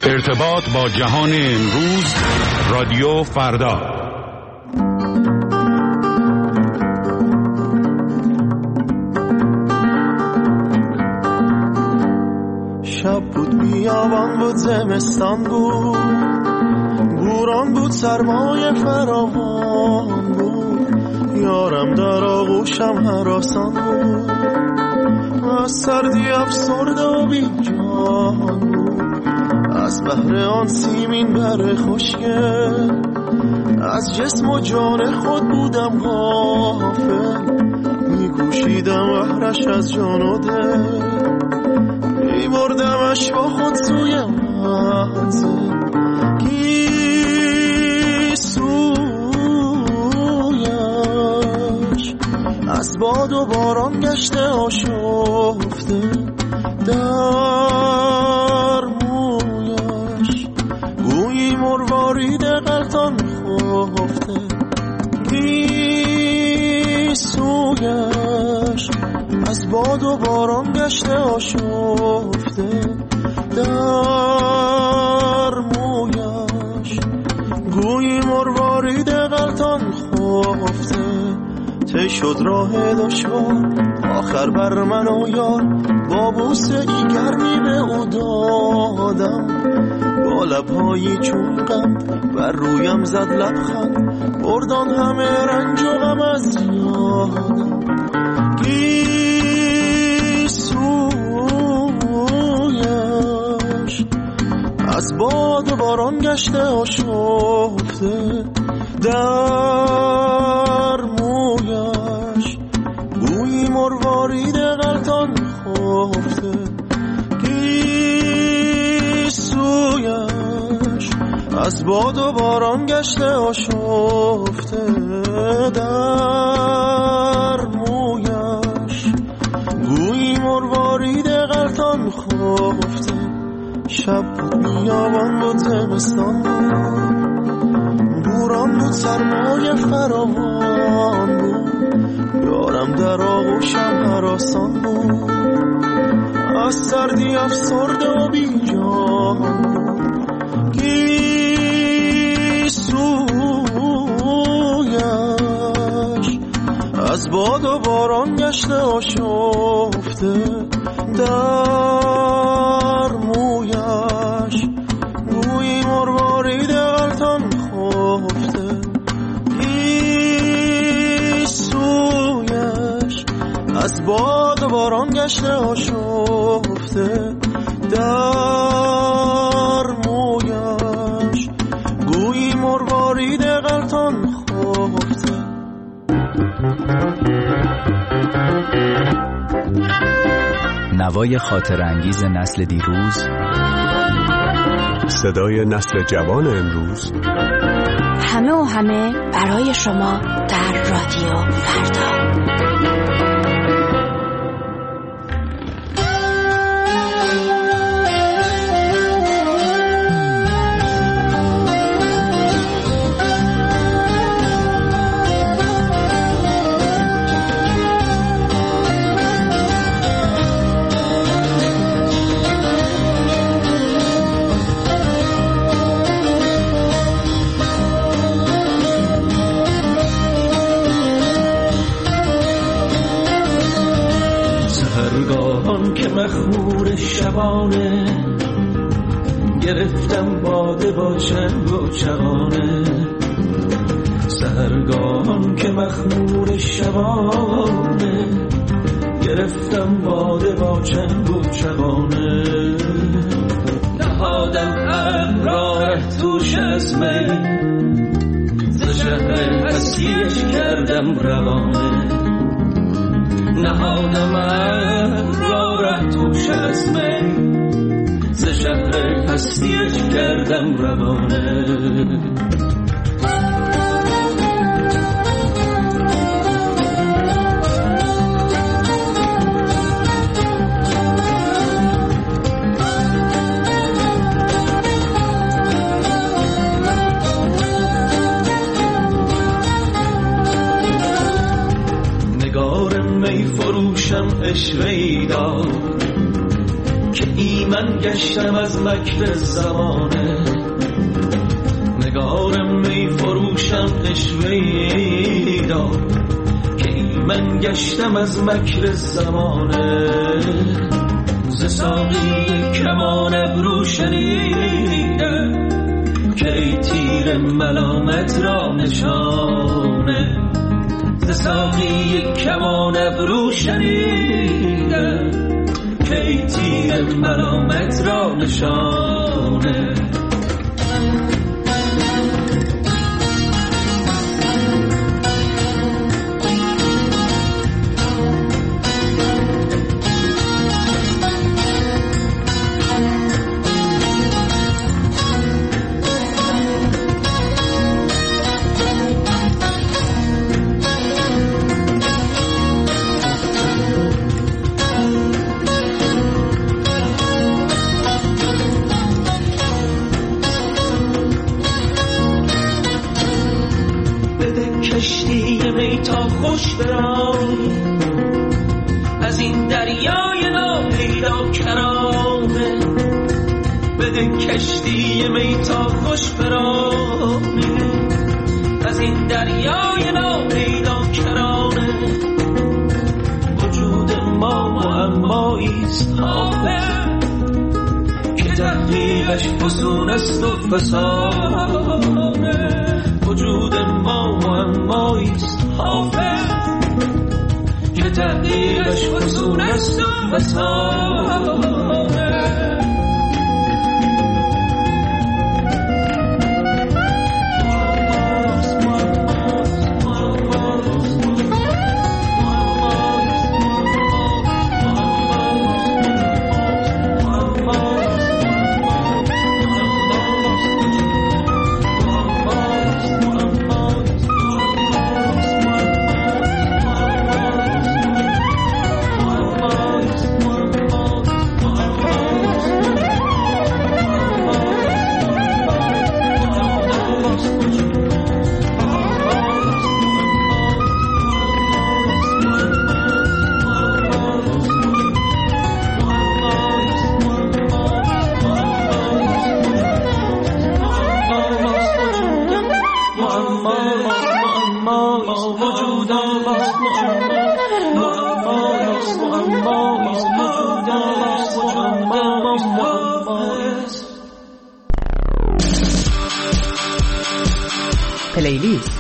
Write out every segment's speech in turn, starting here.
ارتباط با جهان امروز، رادیو فردا. شب بود، بیابان بود، زمستان بود، بوران بود، سرمای فراوان بود، یارم در آغوشم هراسان بود، از سردی افسرده و بی جان بود، از بحر آن سیمین بر خوشگل، از جسم و جان خود بودم غافل، میکوشیدم بحرش از جان و دل، میبردمش با خود سوی منزل، سویش از باد و باران گشته آشفته، در مویش گویی مروارید غلطان خفته، سویش از باد و باران گشته آشفته، در مویش گویی مروارید غلطان خفته، تی شد راه دشوار آخر بر من و یار، با بوسه ای گرمی به او دادم، با لبهایی چون غم بر رویم زد لبخند، بردان همه رنج و غم از یادم، سویش از باد و باران گشته آشفته، در مویش گویی مروارید غلطان خفته، سویش از باد و باران گشته آشفته، در مویش گویی مروارید غلطان خفته. شب بود، بیابان بود، زمستان بود، بوران بود، سرمای فراوان بود، یارم در آغوشم هراسان بود، از سردی افسرده و بی جان بود، سویش از باد و باران گشته آشفته، در مویش گویی مروارید غلطان خفته، سویش از باد و باران گشته آشفته، در مویش گویی مروارید غلطان خفته. نوای خاطر انگیز نسل دیروز، صدای نسل جوان امروز، همه و همه برای شما در رادیو فردا. مخمور شبانه گرفتم باده با چنگ و چغانه، سحرگاهان که مخمور شبانه گرفتم باده با چنگ و چغانه، نهادم ابراره توش از می، ز شهر هستیش کردم روانه، نهادم ابراره توش از می، ز شهر هستیش کردم روانه. عشقی داد که ایمن گشتم از مکر زمانه، نگارم می فروشم قشوه‌ای دار که من گشتم از مکر زمانه. ز ساقی کمان ابرو شنیدم که ای تیر ملامت را نشانه. ز ساقی کمان ابرو شنیدم که ای تیر ملامت را نشانه. کشتی می تا خوش برانی از این دریای ناپیدا کرانه. بده کشتی می تا خوش برانی از این دریای ناپیدا کرانه. وجود ما معماییست حافظ که تحقیقش فسون است و فسانه. وجود ما معماییست حافظ که تحقیقش فسون است و فسانه. پلیلیست.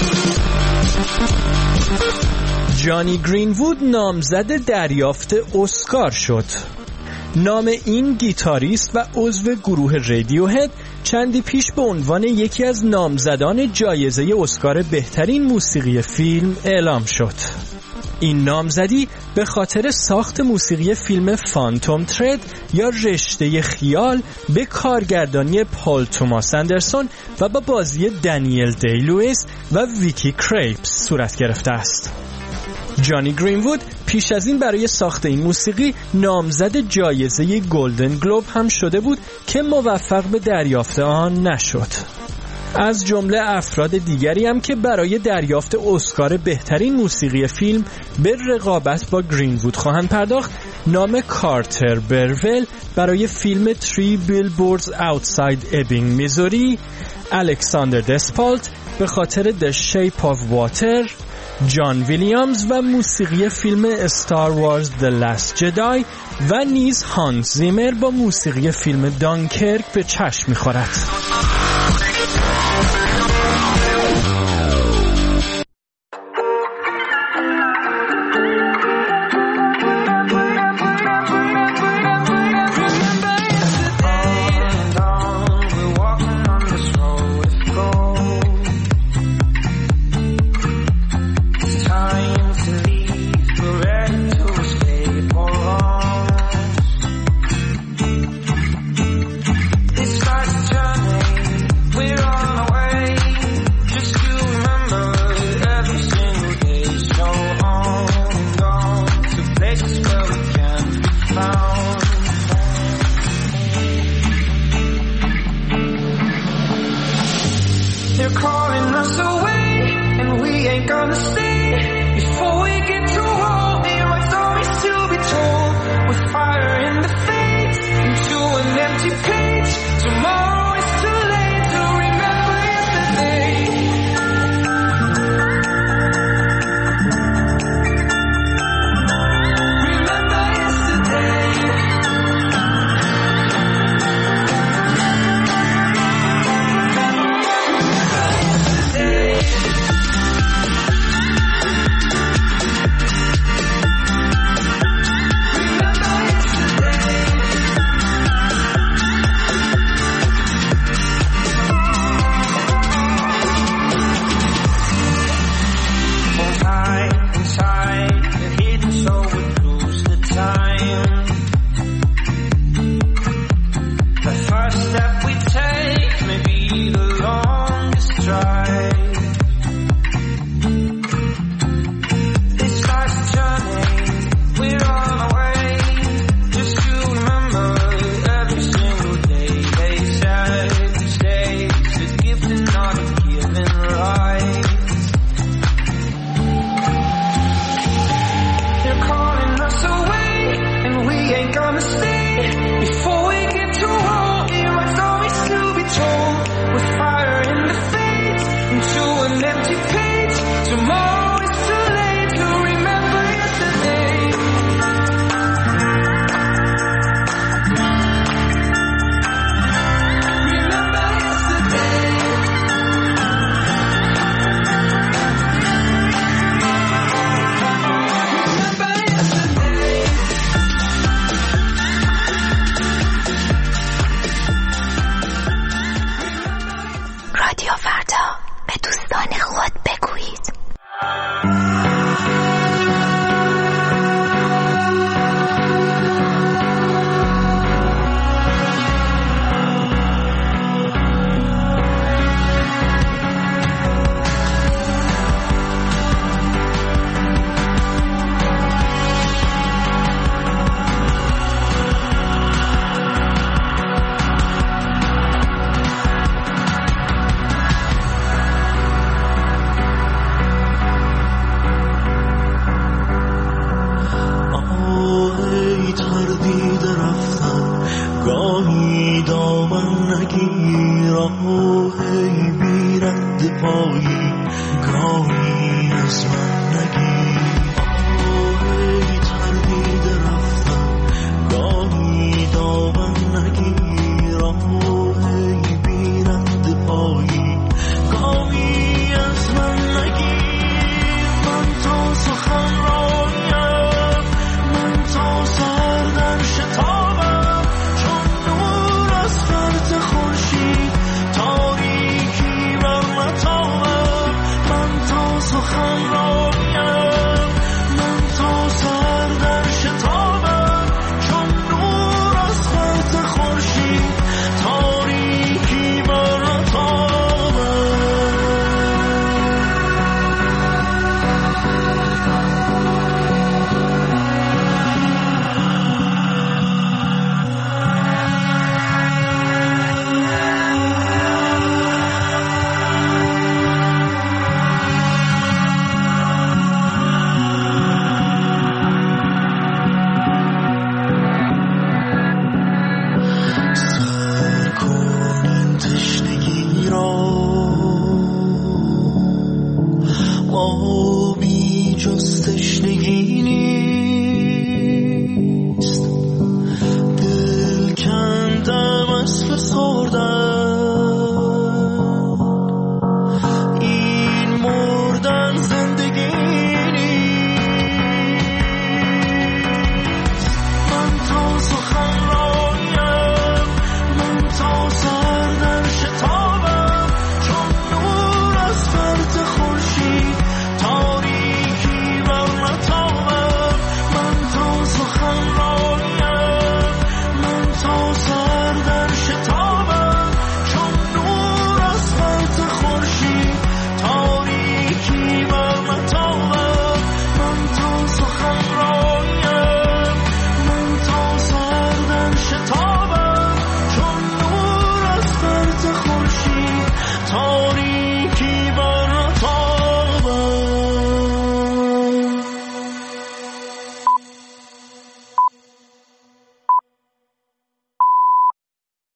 جانی گرین‌وود نامزد دریافت اسکار شد. نام این گیتاریست و عضو گروه رادیوهد چندی پیش به عنوان یکی از نامزدان جایزه اسکار بهترین موسیقی فیلم اعلام شد. این نامزدی به خاطر ساخت موسیقی فیلم فانتوم ترد یا رشته خیال به کارگردانی پال توماس اندرسون و با بازی دنیل دی لوئیس و ویکی کریپس صورت گرفته است. جانی گرین‌وود پیش از این برای ساخت این موسیقی نامزد جایزه گلدن گلوب هم شده بود که موفق به دریافت آن نشد. از جمله افراد دیگری هم که برای دریافت اسکار بهترین موسیقی فیلم به رقابت با گرین‌وود خواهند پرداخت، نام کارتر برول برای فیلم 3 Billboards Outside Ebbing میزوری، الکساندر دسپالت به خاطر The Shape of Water، جان ویلیامز و موسیقی فیلم استار وارز The Last Jedi و نیز هانس زیمر با موسیقی فیلم دانکرک به چشم می‌خورد. گاهی دامن نگیر ای بی رد پایی گاهی از من نگیر